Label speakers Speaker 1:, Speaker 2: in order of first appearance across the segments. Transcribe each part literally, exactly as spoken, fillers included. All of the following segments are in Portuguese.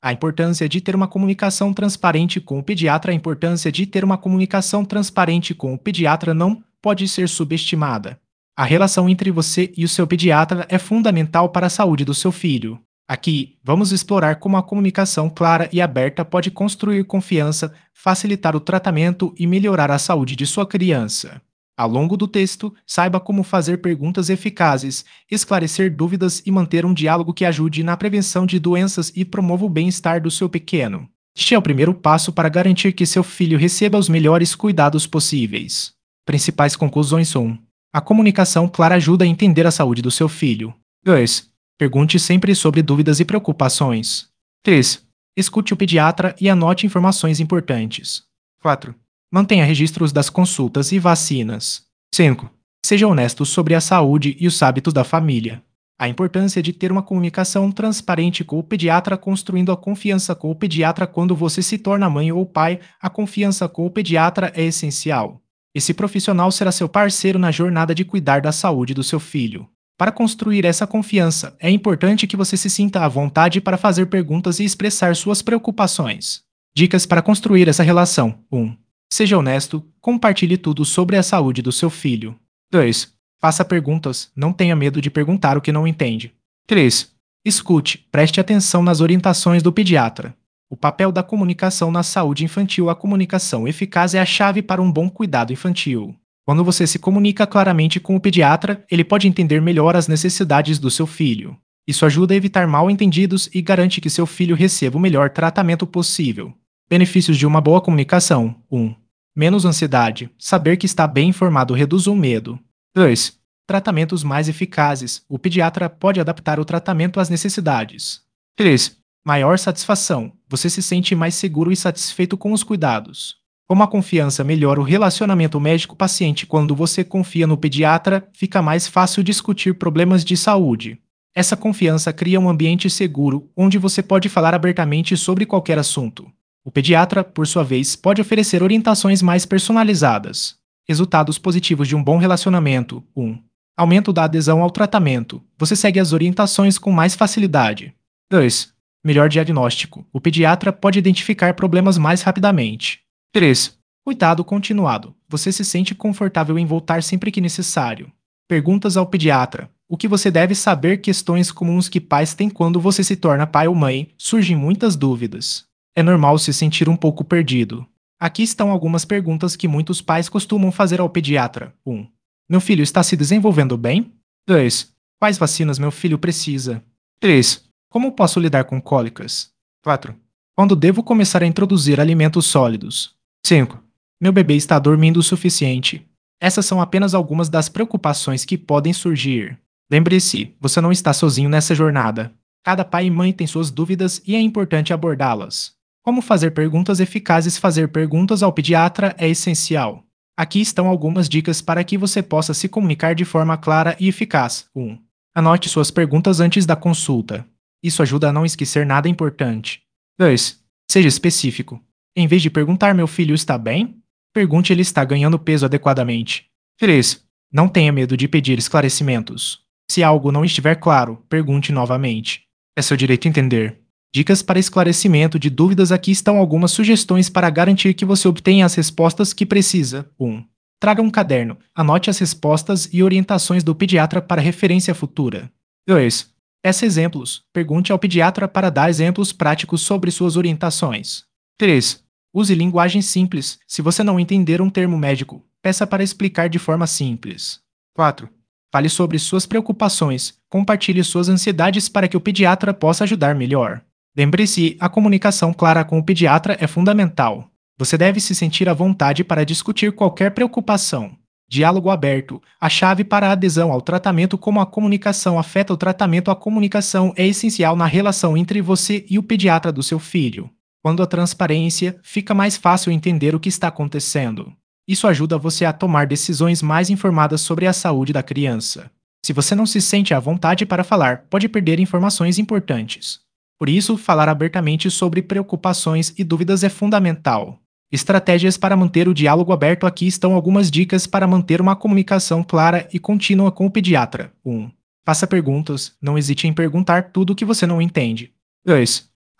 Speaker 1: A importância de ter uma comunicação transparente com o pediatra, a importância de ter uma comunicação transparente com o pediatra não pode ser subestimada. A relação entre você e o seu pediatra é fundamental para a saúde do seu filho. Aqui, vamos explorar como a comunicação clara e aberta pode construir confiança, facilitar o tratamento e melhorar a saúde de sua criança. Ao longo do texto, saiba como fazer perguntas eficazes, esclarecer dúvidas e manter um diálogo que ajude na prevenção de doenças e promova o bem-estar do seu pequeno. Este é o primeiro passo para garantir que seu filho receba os melhores cuidados possíveis. Principais conclusões: um. A comunicação clara ajuda a entender a saúde do seu filho. dois. Pergunte sempre sobre dúvidas e preocupações. três. Escute o pediatra e anote informações importantes. quatro. Mantenha registros das consultas e vacinas. cinco. Seja honesto sobre a saúde e os hábitos da família. A importância de ter uma comunicação transparente com o pediatra, construindo a confiança com o pediatra. Quando você se torna mãe ou pai, a confiança com o pediatra é essencial. Esse profissional será seu parceiro na jornada de cuidar da saúde do seu filho. Para construir essa confiança, é importante que você se sinta à vontade para fazer perguntas e expressar suas preocupações. Dicas para construir essa relação: um. Seja honesto, compartilhe tudo sobre a saúde do seu filho. dois. Faça perguntas, não tenha medo de perguntar o que não entende. três. Escute, preste atenção nas orientações do pediatra. O papel da comunicação na saúde infantil. A comunicação eficaz é a chave para um bom cuidado infantil. Quando você se comunica claramente com o pediatra, ele pode entender melhor as necessidades do seu filho. Isso ajuda a evitar mal-entendidos e garante que seu filho receba o melhor tratamento possível. Benefícios de uma boa comunicação: um. Menos ansiedade. Saber que está bem informado reduz o medo. dois. Tratamentos mais eficazes. O pediatra pode adaptar o tratamento às necessidades. três. Maior satisfação. Você se sente mais seguro e satisfeito com os cuidados. Como a confiança melhora o relacionamento médico-paciente. Quando você confia no pediatra, fica mais fácil discutir problemas de saúde. Essa confiança cria um ambiente seguro, onde você pode falar abertamente sobre qualquer assunto. O pediatra, por sua vez, pode oferecer orientações mais personalizadas. Resultados positivos de um bom relacionamento: um. Aumento da adesão ao tratamento. Você segue as orientações com mais facilidade. dois. Melhor diagnóstico. O pediatra pode identificar problemas mais rapidamente. três. Cuidado continuado. Você se sente confortável em voltar sempre que necessário. Perguntas ao pediatra. O que você deve saber? Questões comuns que pais têm quando você se torna pai ou mãe. Surgem muitas dúvidas. É normal se sentir um pouco perdido. Aqui estão algumas perguntas que muitos pais costumam fazer ao pediatra. um. Meu filho está se desenvolvendo bem? dois. Quais vacinas meu filho precisa? três. Como posso lidar com cólicas? quatro. Quando devo começar a introduzir alimentos sólidos? cinco. Meu bebê está dormindo o suficiente? Essas são apenas algumas das preocupações que podem surgir. Lembre-se, você não está sozinho nessa jornada. Cada pai e mãe tem suas dúvidas e é importante abordá-las. Como fazer perguntas eficazes? Fazer perguntas ao pediatra é essencial. Aqui estão algumas dicas para que você possa se comunicar de forma clara e eficaz. um. Anote suas perguntas antes da consulta. Isso ajuda a não esquecer nada importante. dois. Seja específico. Em vez de perguntar: meu filho está bem? Pergunte: ele está ganhando peso adequadamente? três. Não tenha medo de pedir esclarecimentos. Se algo não estiver claro, pergunte novamente. É seu direito entender. Dicas para esclarecimento de dúvidas. Aqui estão algumas sugestões para garantir que você obtenha as respostas que precisa. um. Traga um caderno. Anote as respostas e orientações do pediatra para referência futura. dois. Peça exemplos. Pergunte ao pediatra para dar exemplos práticos sobre suas orientações. três. Use linguagem simples. Se você não entender um termo médico, peça para explicar de forma simples. quatro. Fale sobre suas preocupações. Compartilhe suas ansiedades para que o pediatra possa ajudar melhor. Lembre-se, a comunicação clara com o pediatra é fundamental. Você deve se sentir à vontade para discutir qualquer preocupação. Diálogo aberto. A chave para a adesão ao tratamento. Como a comunicação afeta o tratamento? A comunicação é essencial na relação entre você e o pediatra do seu filho. Quando a transparência, fica mais fácil entender o que está acontecendo. Isso ajuda você a tomar decisões mais informadas sobre a saúde da criança. Se você não se sente à vontade para falar, pode perder informações importantes. Por isso, falar abertamente sobre preocupações e dúvidas é fundamental. Estratégias para manter o diálogo aberto. Aqui estão algumas dicas para manter uma comunicação clara e contínua com o pediatra. um. Faça perguntas. Não hesite em perguntar tudo o que você não entende. dois.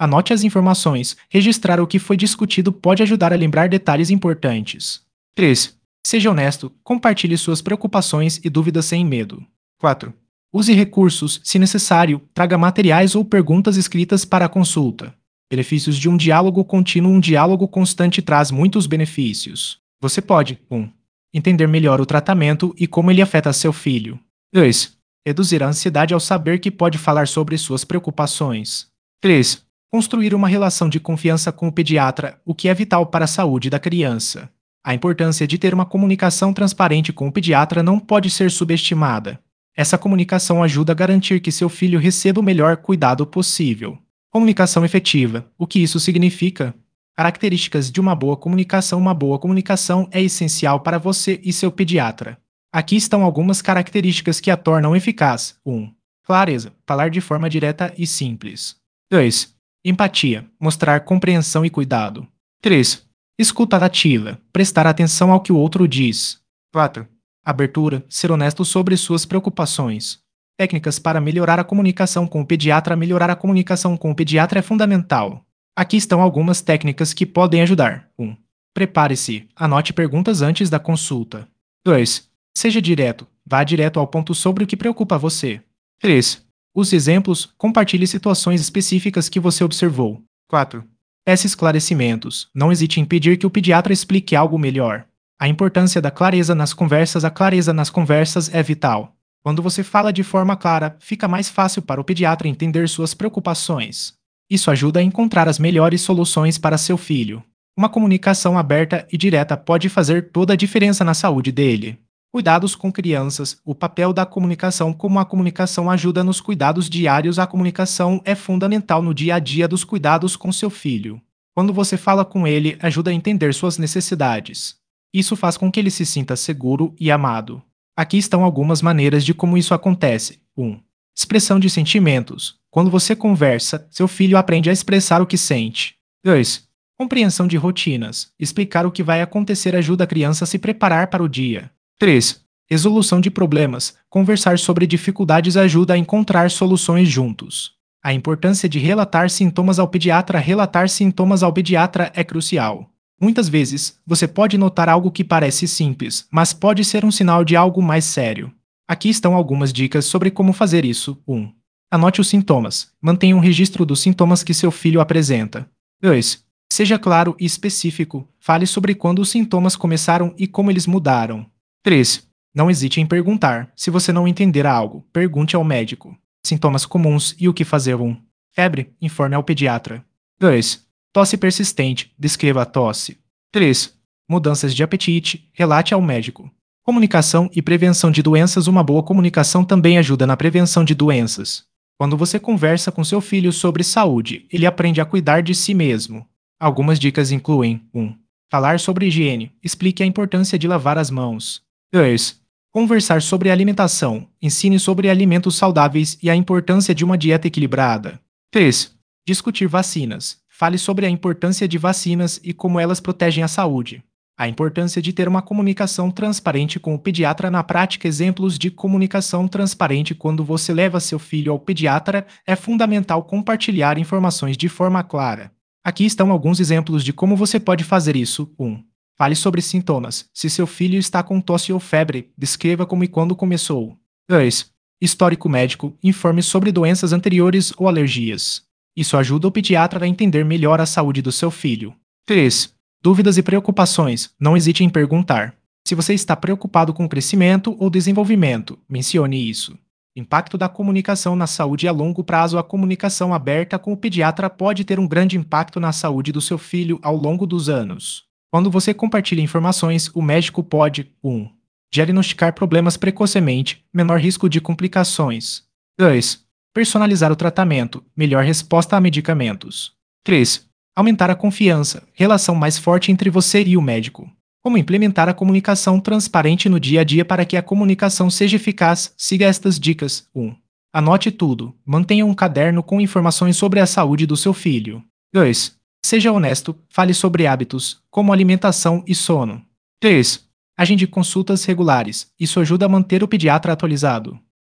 Speaker 1: Anote as informações. Registrar o que foi discutido pode ajudar a lembrar detalhes importantes. três. Seja honesto. Compartilhe suas preocupações e dúvidas sem medo. quatro. Use recursos. Se necessário, traga materiais ou perguntas escritas para a consulta. Benefícios de um diálogo contínuo. Um diálogo constante traz muitos benefícios. Você pode um. Entender melhor o tratamento e como ele afeta seu filho. dois. Reduzir a ansiedade ao saber que pode falar sobre suas preocupações. três. Construir uma relação de confiança com o pediatra, o que é vital para a saúde da criança. A importância de ter uma comunicação transparente com o pediatra não pode ser subestimada. Essa comunicação ajuda a garantir que seu filho receba o melhor cuidado possível. Comunicação efetiva. O que isso significa? Características de uma boa comunicação. Uma boa comunicação é essencial para você e seu pediatra. Aqui estão algumas características que a tornam eficaz. um. Clareza. Falar de forma direta e simples. dois. Empatia. Mostrar compreensão e cuidado. três. Escuta ativa. Prestar atenção ao que o outro diz. quatro. Abertura. Ser honesto sobre suas preocupações. Técnicas para melhorar a comunicação com o pediatra. Melhorar a comunicação com o pediatra é fundamental. Aqui estão algumas técnicas que podem ajudar. um. Prepare-se. Anote perguntas antes da consulta. dois. Seja direto. Vá direto ao ponto sobre o que preocupa você. três. Use exemplos. Compartilhe situações específicas que você observou. quatro. Peça esclarecimentos. Não hesite em pedir que o pediatra explique algo melhor. A importância da clareza nas conversas. A clareza nas conversas é vital. Quando você fala de forma clara, fica mais fácil para o pediatra entender suas preocupações. Isso ajuda a encontrar as melhores soluções para seu filho. Uma comunicação aberta e direta pode fazer toda a diferença na saúde dele. Cuidados com crianças. O papel da comunicação. Como a comunicação ajuda nos cuidados diários, a comunicação é fundamental no dia a dia dos cuidados com seu filho. Quando você fala com ele, ajuda a entender suas necessidades. Isso faz com que ele se sinta seguro e amado. Aqui estão algumas maneiras de como isso acontece. um. Expressão de sentimentos. Quando você conversa, seu filho aprende a expressar o que sente. dois. Compreensão de rotinas. Explicar o que vai acontecer ajuda a criança a se preparar para o dia. três. Resolução de problemas. Conversar sobre dificuldades ajuda a encontrar soluções juntos. A importância de relatar sintomas ao pediatra. Relatar sintomas ao pediatra é crucial. Muitas vezes, você pode notar algo que parece simples, mas pode ser um sinal de algo mais sério. Aqui estão algumas dicas sobre como fazer isso. um. Anote os sintomas. Mantenha um registro dos sintomas que seu filho apresenta. dois. Seja claro e específico. Fale sobre quando os sintomas começaram e como eles mudaram. três. Não hesite em perguntar. Se você não entender algo, pergunte ao médico. Sintomas comuns e o que fazer. um. Febre, informe ao pediatra. dois. Tosse persistente, descreva a tosse. três. Mudanças de apetite, relate ao médico. Comunicação e prevenção de doenças. Uma boa comunicação também ajuda na prevenção de doenças. Quando você conversa com seu filho sobre saúde, ele aprende a cuidar de si mesmo. Algumas dicas incluem: um. Falar sobre higiene. Explique a importância de lavar as mãos. dois. Conversar sobre alimentação. Ensine sobre alimentos saudáveis e a importância de uma dieta equilibrada. três. Discutir vacinas. Fale sobre a importância de vacinas e como elas protegem a saúde. A importância de ter uma comunicação transparente com o pediatra. Na prática, exemplos de comunicação transparente. Quando você leva seu filho ao pediatra, é fundamental compartilhar informações de forma clara. Aqui estão alguns exemplos de como você pode fazer isso. um. Fale sobre sintomas. Se seu filho está com tosse ou febre, descreva como e quando começou. dois. Histórico médico. Informe sobre doenças anteriores ou alergias. Isso ajuda o pediatra a entender melhor a saúde do seu filho. três. Dúvidas e preocupações. Não hesite em perguntar. Se você está preocupado com o crescimento ou desenvolvimento, mencione isso. Impacto da comunicação na saúde a longo prazo. A comunicação aberta com o pediatra pode ter um grande impacto na saúde do seu filho ao longo dos anos. Quando você compartilha informações, o médico pode: um. Diagnosticar problemas precocemente, menor risco de complicações. dois. Personalizar o tratamento, melhor resposta a medicamentos. três. Aumentar a confiança, relação mais forte entre você e o médico. Como implementar a comunicação transparente no dia a dia para que a comunicação seja eficaz? Siga estas dicas. um. Anote tudo. Mantenha um caderno com informações sobre a saúde do seu filho. dois. Seja honesto. Fale sobre hábitos, como alimentação e sono. três. Agende consultas regulares. Isso ajuda a manter o pediatra atualizado.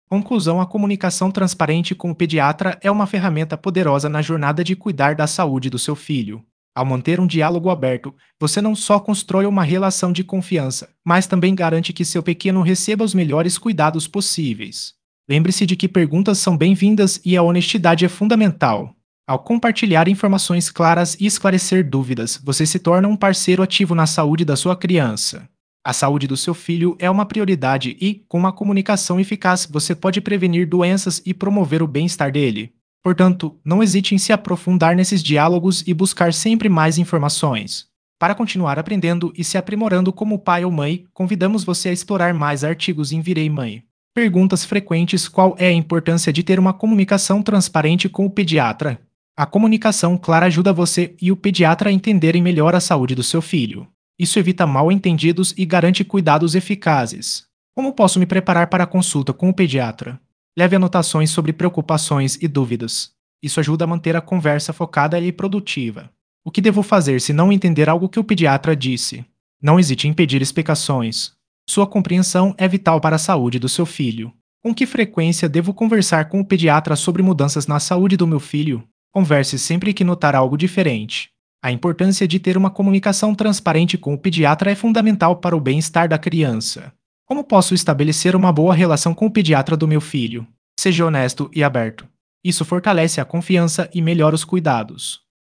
Speaker 1: Conclusão: a comunicação transparente com o pediatra é uma ferramenta poderosa na jornada de cuidar da saúde do seu filho. Ao manter um diálogo aberto, você não só constrói uma relação de confiança, mas também garante que seu pequeno receba os melhores cuidados possíveis. Lembre-se de que perguntas são bem-vindas e a honestidade é fundamental. Ao compartilhar informações claras e esclarecer dúvidas, você se torna um parceiro ativo na saúde da sua criança. A saúde do seu filho é uma prioridade e, com uma comunicação eficaz, você pode prevenir doenças e promover o bem-estar dele. Portanto, não hesite em se aprofundar nesses diálogos e buscar sempre mais informações. Para continuar aprendendo e se aprimorando como pai ou mãe, convidamos você a explorar mais artigos em Virei Mãe. Perguntas frequentes: qual é a importância de ter uma comunicação transparente com o pediatra? A comunicação clara ajuda você e o pediatra a entenderem melhor a saúde do seu filho. Isso evita mal-entendidos e garante cuidados eficazes. Como posso me preparar para a consulta com o pediatra? Leve anotações sobre preocupações e dúvidas. Isso ajuda a manter a conversa focada e produtiva. O que devo fazer se não entender algo que o pediatra disse? Não hesite em pedir explicações. Sua compreensão é vital para a saúde do seu filho. Com que frequência devo conversar com o pediatra sobre mudanças na saúde do meu filho? Converse sempre que notar algo diferente. A importância de ter uma comunicação transparente com o pediatra é fundamental para o bem-estar da criança. Como posso estabelecer uma boa relação com o pediatra do meu filho? Seja honesto e aberto. Isso fortalece a confiança e melhora os cuidados.